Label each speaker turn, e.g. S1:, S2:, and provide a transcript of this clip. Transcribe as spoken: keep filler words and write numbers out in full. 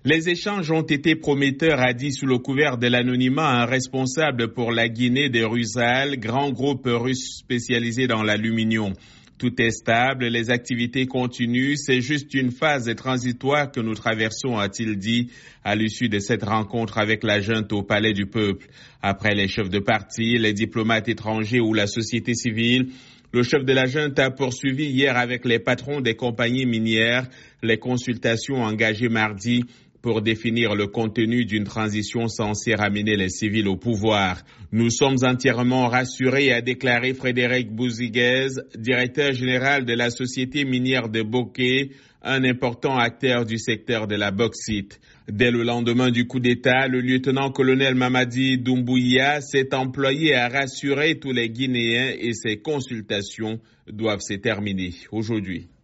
S1: Les échanges ont été prometteurs, a dit sous le couvert de l'anonymat un responsable pour la Guinée de Rusal, grand groupe russe spécialisé dans l'aluminium. Tout est stable, les activités continuent, c'est juste une phase transitoire que nous traversons, a-t-il dit à l'issue de cette rencontre avec la junte au Palais du Peuple. Après les chefs de parti, les diplomates étrangers ou la société civile, le chef de la junte a poursuivi hier avec les patrons des compagnies minières les consultations engagées mardi pour définir le contenu d'une transition censée ramener les civils au pouvoir. Nous sommes entièrement rassurés, a déclaré Frédéric Bouziguez, directeur général de la société minière de Bokeh, un important acteur du secteur de la bauxite. Dès le lendemain du coup d'État, le lieutenant-colonel Mamadi Doumbouya s'est employé à rassurer tous les Guinéens et ces consultations doivent se terminer aujourd'hui.